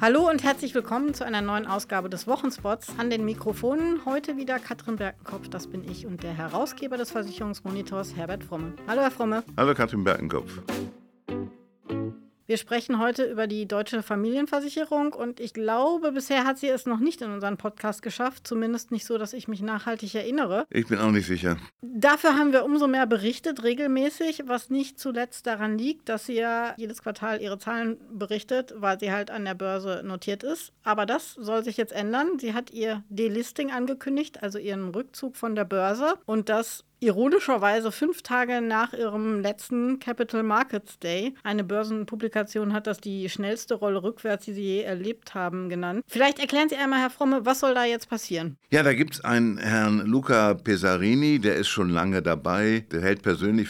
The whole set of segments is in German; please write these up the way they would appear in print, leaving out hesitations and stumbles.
Hallo und herzlich willkommen zu einer neuen Ausgabe des Wochenspots. An den Mikrofonen heute wieder Katrin Berkenkopf, das bin ich, und der Herausgeber des Versicherungsmonitors Herbert Fromme. Hallo Herr Fromme. Hallo Katrin Berkenkopf. Wir sprechen heute über die Deutsche Familienversicherung und ich glaube, bisher hat sie es noch nicht in unseren Podcast geschafft, zumindest nicht so, dass ich mich nachhaltig erinnere. Ich bin auch nicht sicher. Dafür haben wir umso mehr berichtet, regelmäßig, was nicht zuletzt daran liegt, dass sie ja jedes Quartal ihre Zahlen berichtet, weil sie halt an der Börse notiert ist. Aber das soll sich jetzt ändern. Sie hat ihr Delisting angekündigt, also ihren Rückzug von der Börse, und das ironischerweise 5 Tage nach ihrem letzten Capital Markets Day. Eine Börsenpublikation hat das die schnellste Rolle rückwärts, die sie je erlebt haben, genannt. Vielleicht erklären Sie einmal, Herr Fromme, was soll da jetzt passieren? Ja, da gibt es einen Herrn Luca Pesarini, der ist schon lange dabei. Der hält persönlich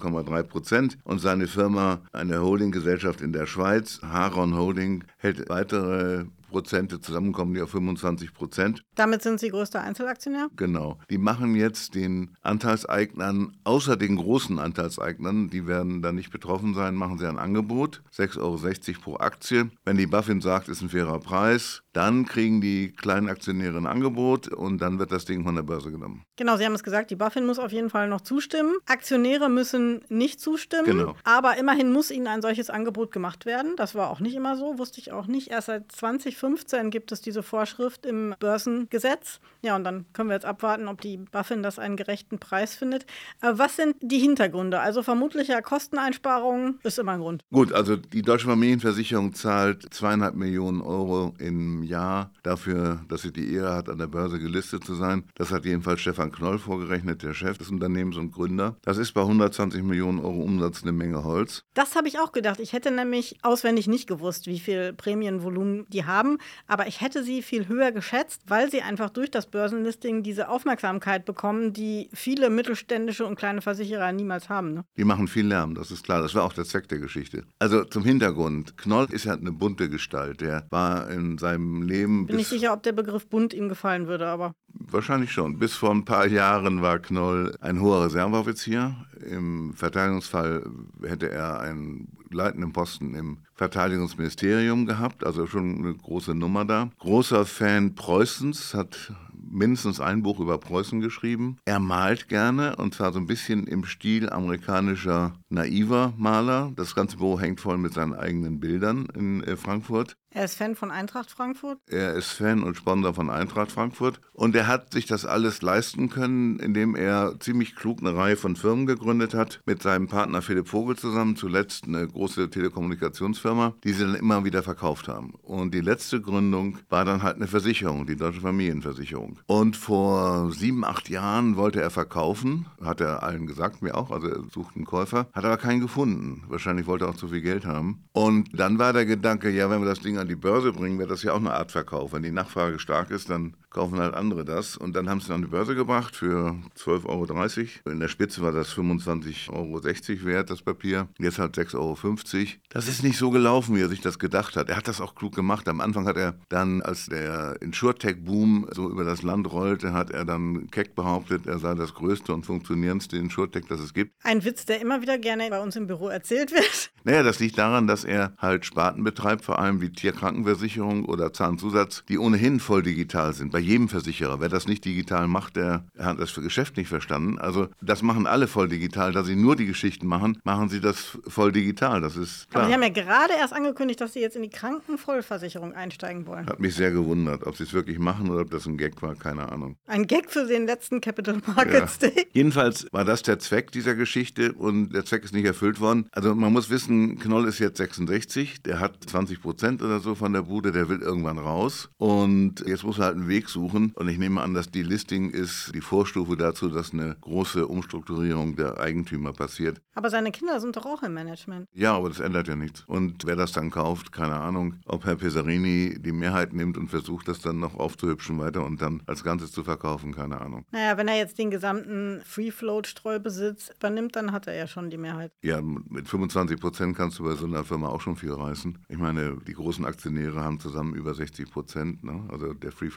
15,3% und seine Firma, eine Holdinggesellschaft in der Schweiz, Haron Holding, hält weitere Prozente, zusammenkommen die auf 25%. Damit sind Sie größter Einzelaktionär? Genau. Die machen jetzt den Anteilseignern, außer den großen Anteilseignern, die werden da nicht betroffen sein, machen sie ein Angebot, 6,60 € pro Aktie. Wenn die BaFin sagt, ist ein fairer Preis, dann kriegen die kleinen Aktionäre ein Angebot und dann wird das Ding von der Börse genommen. Genau, Sie haben es gesagt, die BaFin muss auf jeden Fall noch zustimmen. Aktionäre müssen nicht zustimmen, Genau. Aber immerhin muss ihnen ein solches Angebot gemacht werden. Das war auch nicht immer so, wusste ich auch nicht. Erst seit 2015 gibt es diese Vorschrift im Börsengesetz. Ja, und dann können wir jetzt abwarten, ob die BaFin das einen gerechten Preis findet. Was sind die Hintergründe? Also vermutlicher Kosteneinsparungen ist immer ein Grund. Gut, also die Deutsche Familienversicherung zahlt 2,5 Millionen € im Jahr dafür, dass sie die Ehre hat, an der Börse gelistet zu sein. Das hat jedenfalls Stefan Knoll vorgerechnet, der Chef des Unternehmens und Gründer. Das ist bei 120 Millionen € Umsatz eine Menge Holz. Das habe ich auch gedacht. Ich hätte nämlich auswendig nicht gewusst, wie viel Prämienvolumen die haben. Aber ich hätte sie viel höher geschätzt, weil sie einfach durch das Börsenlisting diese Aufmerksamkeit bekommen, die viele mittelständische und kleine Versicherer niemals haben. Ne? Die machen viel Lärm, das ist klar. Das war auch der Zweck der Geschichte. Also zum Hintergrund. Knoll ist ja eine bunte Gestalt. Der war in seinem Leben... Bin nicht sicher, ob der Begriff bunt ihm gefallen würde, aber... Wahrscheinlich schon. Bis vor ein paar Jahren war Knoll ein hoher Reserveoffizier. Im Verteidigungsfall hätte er einen leitenden Posten im Verteidigungsministerium gehabt, also schon eine große Nummer da. Großer Fan Preußens, hat mindestens ein Buch über Preußen geschrieben. Er malt gerne, und zwar so ein bisschen im Stil amerikanischer naiver Maler. Das ganze Büro hängt voll mit seinen eigenen Bildern in Frankfurt. Er ist Fan von Eintracht Frankfurt? Er ist Fan und Sponsor von Eintracht Frankfurt. Und er hat sich das alles leisten können, indem er ziemlich klug eine Reihe von Firmen gegründet hat, mit seinem Partner Philipp Vogel zusammen, zuletzt eine große Telekommunikationsfirma, die sie dann immer wieder verkauft haben. Und die letzte Gründung war dann halt eine Versicherung, die Deutsche Familienversicherung. Und vor 7, 8 Jahren wollte er verkaufen, hat er allen gesagt, mir auch, also er sucht einen Käufer, hat aber keinen gefunden. Wahrscheinlich wollte er auch zu viel Geld haben. Und dann war der Gedanke, ja, wenn wir das Ding an die Börse bringen, wäre das ja auch eine Art Verkauf. Wenn die Nachfrage stark ist, dann kaufen halt andere das. Und dann haben sie es an die Börse gebracht für 12,30 €. In der Spitze war das 25,60 € wert, das Papier. Jetzt halt 6,50 €. Das ist nicht so gelaufen, wie er sich das gedacht hat. Er hat das auch klug gemacht. Am Anfang hat er dann, als der Insurtech-Boom so über das Land rollte, hat er dann keck behauptet, er sei das größte und funktionierendste Insurtech, das es gibt. Ein Witz, der immer wieder gerne bei uns im Büro erzählt wird. Naja, das liegt daran, dass er halt Sparten betreibt, vor allem wie Tierkrankenversicherung oder Zahnzusatz, die ohnehin voll digital sind. Bei jedem Versicherer. Wer das nicht digital macht, der hat das Geschäft nicht verstanden. Also das machen alle voll digital. Da sie nur die Geschichten machen, machen sie das voll digital. Das ist klar. Aber Sie haben ja gerade erst angekündigt, dass Sie jetzt in die Krankenvollversicherung einsteigen wollen. Hat mich sehr gewundert. Ob sie es wirklich machen oder ob das ein Gag war, keine Ahnung. Ein Gag für den letzten Capital Markets Day. Jedenfalls war das der Zweck dieser Geschichte und der Zweck ist nicht erfüllt worden. Also man muss wissen, Knoll ist jetzt 66, der hat 20% oder so von der Bude, der will irgendwann raus und jetzt muss er halt einen Weg suchen und ich nehme an, dass die Listing ist die Vorstufe dazu, dass eine große Umstrukturierung der Eigentümer passiert. Aber seine Kinder sind doch auch im Management. Ja, aber das ändert ja nichts. Und wer das dann kauft, keine Ahnung, ob Herr Pesarini die Mehrheit nimmt und versucht, das dann noch aufzuhübschen weiter und dann als Ganzes zu verkaufen, keine Ahnung. Naja, wenn er jetzt den gesamten Free-Float-Streubesitz übernimmt, dann hat er ja schon die Mehrheit. Ja, mit 25% kannst du bei so einer Firma auch schon viel reißen. Ich meine, die großen Aktionäre haben zusammen über 60%. Ne? Also der Free Float ist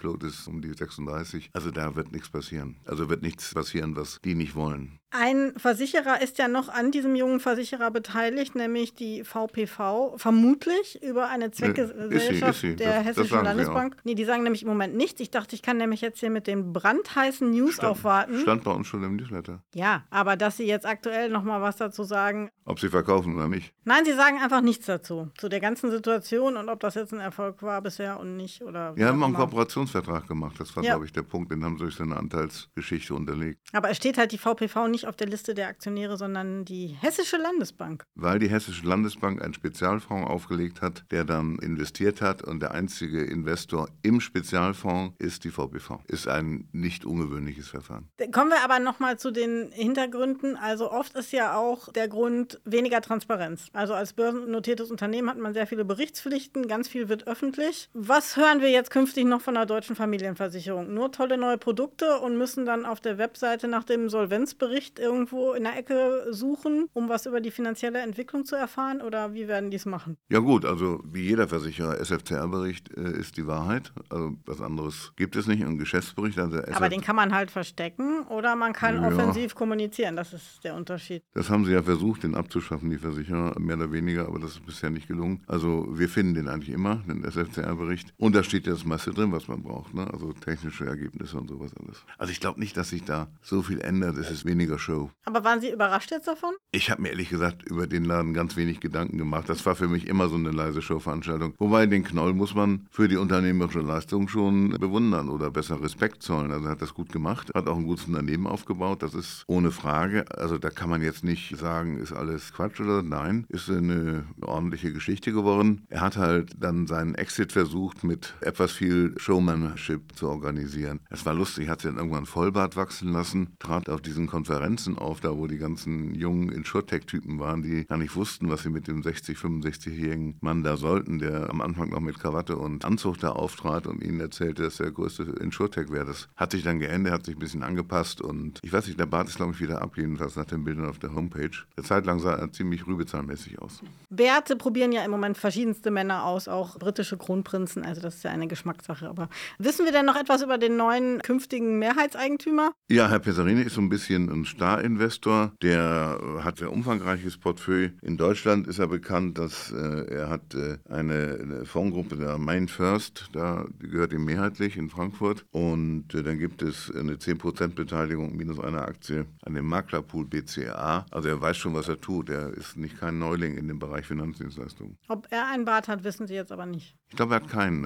um die 36. Also da wird nichts passieren. Also wird nichts passieren, was die nicht wollen. Ein Versicherer ist ja noch an diesem jungen Versicherer beteiligt, nämlich die VPV, vermutlich über eine Zweckgesellschaft Ist sie. der Hessischen Landesbank. Sie auch. Nee, die sagen nämlich im Moment nichts. Ich dachte, ich kann nämlich jetzt hier mit den brandheißen News aufwarten. Stand bei uns schon im Newsletter. Ja, aber dass Sie jetzt aktuell noch mal was dazu sagen. Ob sie verkaufen oder nicht. Nein, Sie sagen einfach nichts dazu. Zu der ganzen Situation und ob das jetzt ein Erfolg war bisher und nicht. Oder Wir haben auch einen Kooperationsvertrag gemacht. Das war, Ja. glaube ich, der Punkt. Den haben sie durch so eine Anteilsgeschichte unterlegt. Aber es steht halt die VPV nicht auf der Liste der Aktionäre, sondern die Hessische Landesbank. Weil die Hessische Landesbank einen Spezialfonds aufgelegt hat, der dann investiert hat und der einzige Investor im Spezialfonds ist die VPV. Ist ein nicht ungewöhnliches Verfahren. Kommen wir aber nochmal zu den Hintergründen. Also oft ist ja auch der Grund weniger Transparenz. Also als börsennotiertes Unternehmen hat man sehr viele Berichtspflichten, ganz viel wird öffentlich. Was hören wir jetzt künftig noch von der deutschen Familienversicherung? Nur tolle neue Produkte und müssen dann auf der Webseite nach dem Solvenzbericht irgendwo in der Ecke suchen, um was über die finanzielle Entwicklung zu erfahren? Oder wie werden die es machen? Ja gut, also wie jeder Versicherer, SFCR-Bericht ist die Wahrheit. Also was anderes gibt es nicht. Ein Geschäftsbericht. Also Aber den kann man halt verstecken oder man kann offensiv kommunizieren. Das ist der Unterschied. Das haben sie ja versucht, den abzuschaffen, die Versicherer, mehr oder weniger, aber das ist bisher nicht gelungen. Also wir finden den eigentlich immer, den SFCR-Bericht. Und da steht ja das meiste drin, was man braucht, ne? Also technische Ergebnisse und sowas alles. Also ich glaube nicht, dass sich da so viel ändert. Es ist weniger Show. Aber waren Sie überrascht jetzt davon? Ich habe mir ehrlich gesagt über den Laden ganz wenig Gedanken gemacht. Das war für mich immer so eine leise Showveranstaltung. Wobei den Knoll muss man für die unternehmerische Leistung schon bewundern oder besser Respekt zollen. Also er hat das gut gemacht, hat auch ein gutes Unternehmen aufgebaut. Das ist ohne Frage. Also da kann man jetzt nicht sagen, ist alles Quatsch oder nein. Ist eine ordentliche Geschichte geworden. Er hat halt dann seinen Exit versucht, mit etwas viel Showmanship zu organisieren. Es war lustig, hat sich dann irgendwann Vollbart wachsen lassen, trat auf diesen Konferenzen auf, da wo die ganzen jungen Insurtech-Typen waren, die gar nicht wussten, was sie mit dem 65-jährigen Mann da sollten, der am Anfang noch mit Krawatte und Anzug da auftrat und ihnen erzählte, dass der größte Insurtech wäre. Das hat sich dann geändert, hat sich ein bisschen angepasst und ich weiß nicht, der Bart ist glaube ich wieder ab, jedenfalls nach den Bildern auf der Homepage. Eine Zeit lang sah er ziemlich rübezahlmäßig aus. Bärte probieren ja im Moment verschiedenste Männer aus, auch britische Kronprinzen, also das ist ja eine Geschmackssache. Aber wissen wir denn noch etwas über den neuen künftigen Mehrheitseigentümer? Ja, Herr Pesarini ist so ein bisschen ein Star-Investor, der hat ein umfangreiches Portfolio. In Deutschland ist er bekannt, dass er hat eine Fondsgruppe, der MainFirst, die gehört ihm mehrheitlich in Frankfurt und dann gibt es eine 10% Beteiligung minus eine Aktie an dem Maklerpool BCA. Also er weiß schon, was er tut. Er ist nicht kein Neuling in dem Bereich Finanzdienstleistungen. Ob er einen Bart hat, wissen Sie jetzt aber nicht. Ich glaube, er hat keinen.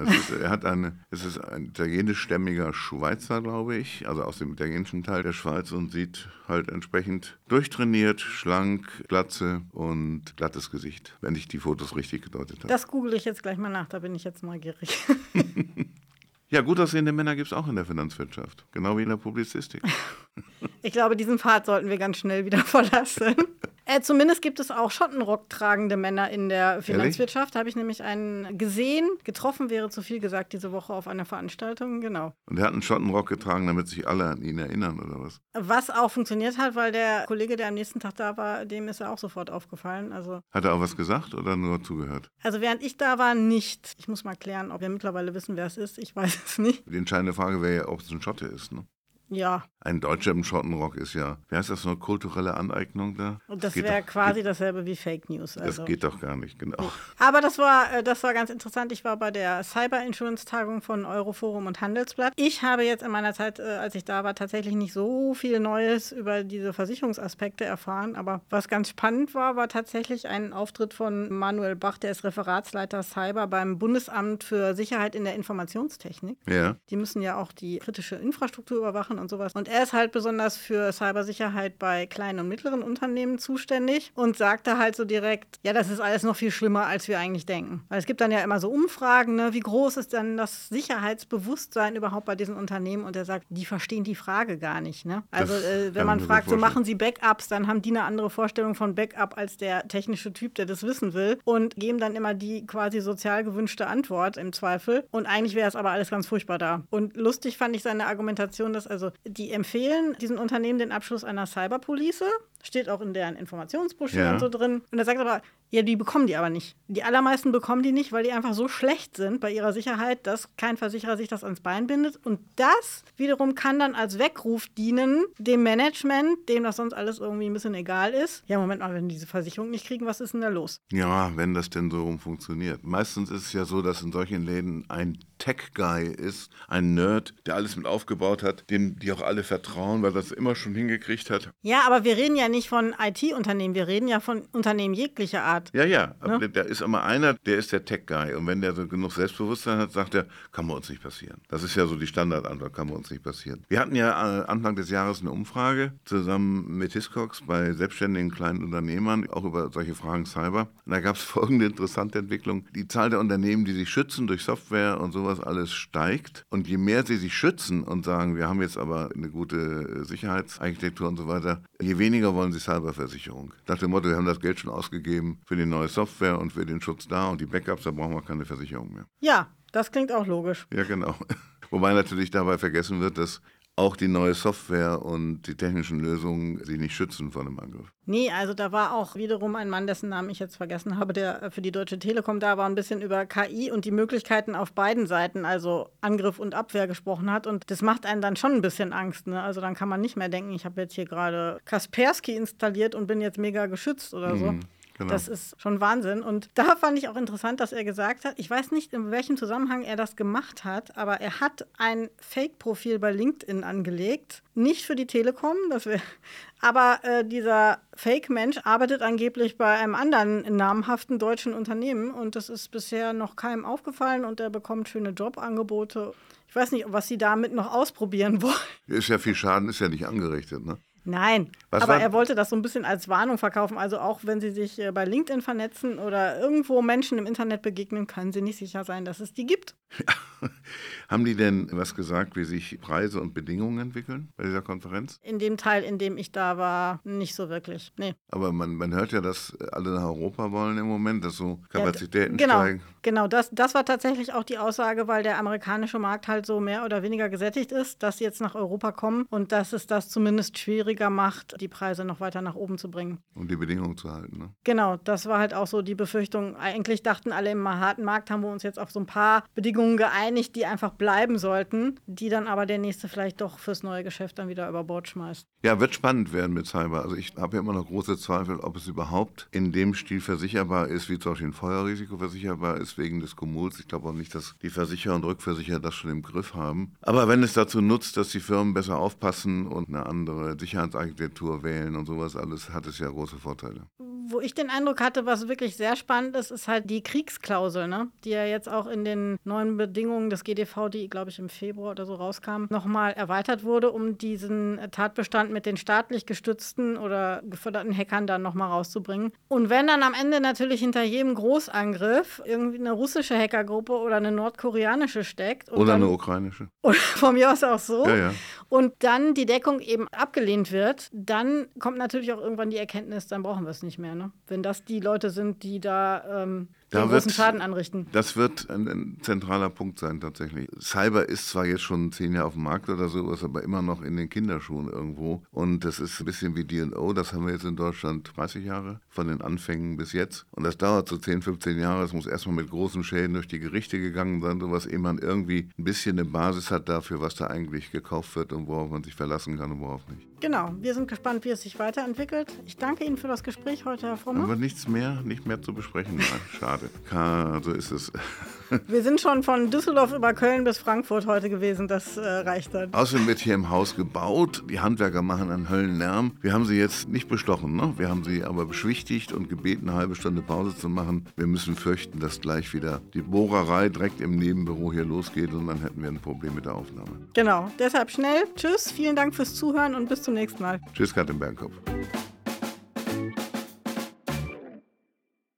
Es ist ein italienischstämmiger Schweizer, glaube ich, also aus dem italienischen Teil der Schweiz und sieht halt entsprechend durchtrainiert, schlank, Glatze und glattes Gesicht, wenn ich die Fotos richtig gedeutet habe. Das google ich jetzt gleich mal nach, da bin ich jetzt neugierig. Ja, gut aussehende Männer gibt es auch in der Finanzwirtschaft, genau wie in der Publizistik. Ich glaube, diesen Pfad sollten wir ganz schnell wieder verlassen. Zumindest gibt es auch Schottenrock tragende Männer in der Finanzwirtschaft. Da habe ich nämlich einen gesehen. Getroffen wäre zu viel gesagt diese Woche auf einer Veranstaltung, genau. Und er hat einen Schottenrock getragen, damit sich alle an ihn erinnern, oder was? Was auch funktioniert hat, weil der Kollege, der am nächsten Tag da war, dem ist er auch sofort aufgefallen. Hat er auch was gesagt oder nur zugehört? Also während ich da war, nicht. Ich muss mal klären, ob wir mittlerweile wissen, wer es ist. Ich weiß es nicht. Die entscheidende Frage wäre ja, ob es ein Schotte ist, ne? Ja. Ein Deutscher im Schottenrock ist ja, wie heißt das, so eine kulturelle Aneignung da? Und das wäre quasi dasselbe wie Fake News. Also. Das geht doch gar nicht, genau. Aber das war ganz interessant. Ich war bei der Cyber-Insurance-Tagung von Euroforum und Handelsblatt. Ich habe jetzt in meiner Zeit, als ich da war, tatsächlich nicht so viel Neues über diese Versicherungsaspekte erfahren. Aber was ganz spannend war tatsächlich ein Auftritt von Manuel Bach, der ist Referatsleiter Cyber beim Bundesamt für Sicherheit in der Informationstechnik. Ja. Die müssen ja auch die kritische Infrastruktur überwachen und sowas. Und er ist halt besonders für Cybersicherheit bei kleinen und mittleren Unternehmen zuständig und sagte halt so direkt, ja, das ist alles noch viel schlimmer, als wir eigentlich denken. Weil es gibt dann ja immer so Umfragen, ne? Wie groß ist denn das Sicherheitsbewusstsein überhaupt bei diesen Unternehmen? Und er sagt, die verstehen die Frage gar nicht. Ne? Also wenn man fragt, so machen sie Backups, dann haben die eine andere Vorstellung von Backup als der technische Typ, der das wissen will und geben dann immer die quasi sozial gewünschte Antwort im Zweifel. Und eigentlich wäre es aber alles ganz furchtbar da. Und lustig fand ich seine Argumentation, dass also die empfehlen diesen Unternehmen den Abschluss einer Cyberpolice, Steht auch in deren Informationsbroschüren so drin. Und er sagt aber, ja, die bekommen die aber nicht. Die allermeisten bekommen die nicht, weil die einfach so schlecht sind bei ihrer Sicherheit, dass kein Versicherer sich das ans Bein bindet. Und das wiederum kann dann als Weckruf dienen, dem Management, dem das sonst alles irgendwie ein bisschen egal ist. Ja, Moment mal, wenn die diese Versicherung nicht kriegen, was ist denn da los? Ja, wenn das denn so rum funktioniert. Meistens ist es ja so, dass in solchen Läden ein Tech-Guy ist, ein Nerd, der alles mit aufgebaut hat, dem die auch alle vertrauen, weil er das immer schon hingekriegt hat. Ja, aber wir reden ja nicht von IT-Unternehmen, wir reden ja von Unternehmen jeglicher Art. Ja, aber da ist immer einer, der ist der Tech-Guy. Und wenn der so genug Selbstbewusstsein hat, sagt er, kann bei uns nicht passieren. Das ist ja so die Standardantwort, kann bei uns nicht passieren. Wir hatten ja Anfang des Jahres eine Umfrage zusammen mit Hiscox bei selbstständigen kleinen Unternehmern, auch über solche Fragen Cyber. Und da gab es folgende interessante Entwicklung. Die Zahl der Unternehmen, die sich schützen durch Software und sowas alles steigt. Und je mehr sie sich schützen und sagen, wir haben jetzt aber eine gute Sicherheitsarchitektur und so weiter, je weniger wollen sie Cyberversicherung. Nach dem Motto, wir haben das Geld schon ausgegeben für die neue Software und für den Schutz da und die Backups, da brauchen wir keine Versicherung mehr. Ja, das klingt auch logisch. Ja, genau. Wobei natürlich dabei vergessen wird, dass auch die neue Software und die technischen Lösungen sie nicht schützen vor einem Angriff. Nee, also da war auch wiederum ein Mann, dessen Namen ich jetzt vergessen habe, der für die Deutsche Telekom da war, ein bisschen über KI und die Möglichkeiten auf beiden Seiten, also Angriff und Abwehr gesprochen hat. Und das macht einen dann schon ein bisschen Angst, ne? Also dann kann man nicht mehr denken, ich habe jetzt hier gerade Kaspersky installiert und bin jetzt mega geschützt oder so. Genau. Das ist schon Wahnsinn. Und da fand ich auch interessant, dass er gesagt hat, ich weiß nicht, in welchem Zusammenhang er das gemacht hat, aber er hat ein Fake-Profil bei LinkedIn angelegt. Nicht für die Telekom, aber dieser Fake-Mensch arbeitet angeblich bei einem anderen namhaften deutschen Unternehmen und das ist bisher noch keinem aufgefallen und er bekommt schöne Jobangebote. Ich weiß nicht, was sie damit noch ausprobieren wollen. Ist ja viel Schaden, ist ja nicht angerichtet, ne? Nein, aber er wollte das so ein bisschen als Warnung verkaufen. Also auch wenn Sie sich bei LinkedIn vernetzen oder irgendwo Menschen im Internet begegnen, können Sie nicht sicher sein, dass es die gibt. Ja. Haben die denn was gesagt, wie sich Preise und Bedingungen entwickeln bei dieser Konferenz? In dem Teil, in dem ich da war, nicht so wirklich. Nee. Aber man hört ja, dass alle nach Europa wollen im Moment, dass so Kapazitäten steigen. Genau, das war tatsächlich auch die Aussage, weil der amerikanische Markt halt so mehr oder weniger gesättigt ist, dass sie jetzt nach Europa kommen und dass es das zumindest schwieriger macht, die Preise noch weiter nach oben zu bringen. Um die Bedingungen zu halten, ne? Genau, das war halt auch so die Befürchtung. Eigentlich dachten alle, im harten Markt haben wir uns jetzt auf so ein paar Bedingungen geeinigt, die einfach bleiben sollten, die dann aber der Nächste vielleicht doch fürs neue Geschäft dann wieder über Bord schmeißt. Ja, wird spannend werden mit Cyber. Also ich habe ja immer noch große Zweifel, ob es überhaupt in dem Stil versicherbar ist, wie zum Beispiel ein Feuerrisiko versicherbar ist wegen des Kumuls. Ich glaube auch nicht, dass die Versicherer und Rückversicherer das schon im Griff haben. Aber wenn es dazu nutzt, dass die Firmen besser aufpassen und eine andere Sicherheitsarchitektur wählen und sowas alles, hat es ja große Vorteile. Wo ich den Eindruck hatte, was wirklich sehr spannend ist, ist halt die Kriegsklausel, ne? Die ja jetzt auch in den neuen Bedingungen des GDV, die, glaube ich, im Februar oder so rauskam, nochmal erweitert wurde, um diesen Tatbestand mit den staatlich gestützten oder geförderten Hackern dann nochmal rauszubringen. Und wenn dann am Ende natürlich hinter jedem Großangriff irgendwie eine russische Hackergruppe oder eine nordkoreanische steckt. Und oder dann, eine ukrainische. Oder von mir aus auch so. Ja. Und dann die Deckung eben abgelehnt wird, dann kommt natürlich auch irgendwann die Erkenntnis, dann brauchen wir es nicht mehr. Ne? Wenn das die Leute sind, die da den großen Schaden anrichten. Das wird ein zentraler Punkt sein tatsächlich. Cyber ist zwar jetzt schon 10 Jahre auf dem Markt oder sowas, aber immer noch in den Kinderschuhen irgendwo. Und das ist ein bisschen wie D&O, das haben wir jetzt in Deutschland 30 Jahre, von den Anfängen bis jetzt. Und das dauert so 10, 15 Jahre. Es muss erstmal mit großen Schäden durch die Gerichte gegangen sein, sowas, ehe man irgendwie ein bisschen eine Basis hat dafür, was da eigentlich gekauft wird und worauf man sich verlassen kann und worauf nicht. Genau, wir sind gespannt, wie es sich weiterentwickelt. Ich danke Ihnen für das Gespräch heute, Herr Frommer. Aber nicht mehr zu besprechen. Nein, schade. So ist es. Wir sind schon von Düsseldorf über Köln bis Frankfurt heute gewesen, das reicht dann. Außerdem wird hier im Haus gebaut, die Handwerker machen einen Höllenlärm. Wir haben sie jetzt nicht bestochen, ne? Wir haben sie aber beschwichtigt und gebeten, eine halbe Stunde Pause zu machen. Wir müssen fürchten, dass gleich wieder die Bohrerei direkt im Nebenbüro hier losgeht und dann hätten wir ein Problem mit der Aufnahme. Genau, deshalb schnell. Tschüss, vielen Dank fürs Zuhören und bis zum nächsten Mal. Tschüss, Katrin Bernkopf.